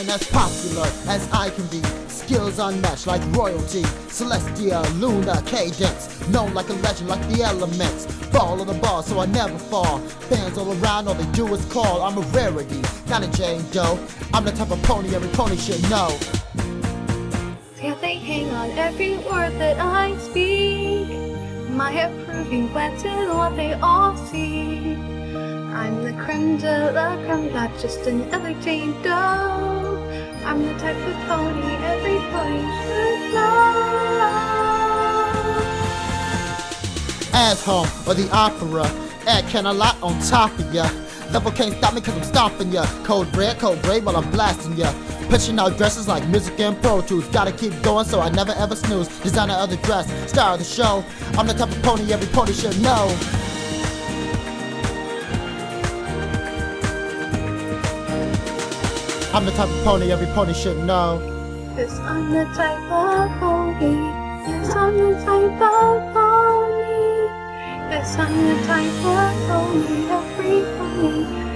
and as popular as I can be. Skills unmatched like royalty. Celestia, lunar cadence. Known like a legend, like the elements. Ball on the ball, so I never fall. Fans all around, all they do is call. I'm a rarity, not a Jane Doe. I'm the type of pony every pony should know. Yeah, they hang on every word that I speak. My approving glance is what they all see. I'm the creme de la creme, not just another Jane Doe. I'm the type of pony every pony should know. As home or the opera, add can a lot on top of ya. Level can't stop me cause I'm stomping ya. Code red while I'm blasting ya. Pitching out dresses like music and Pro Tools. Gotta keep going so I never ever snooze. Designer of the dress, star of the show. I'm the type of pony every pony should know. I'm the type of pony every pony should know. Cause I'm the type of pony. Yes, I'm the type of pony. Yes, I'm the type of pony every pony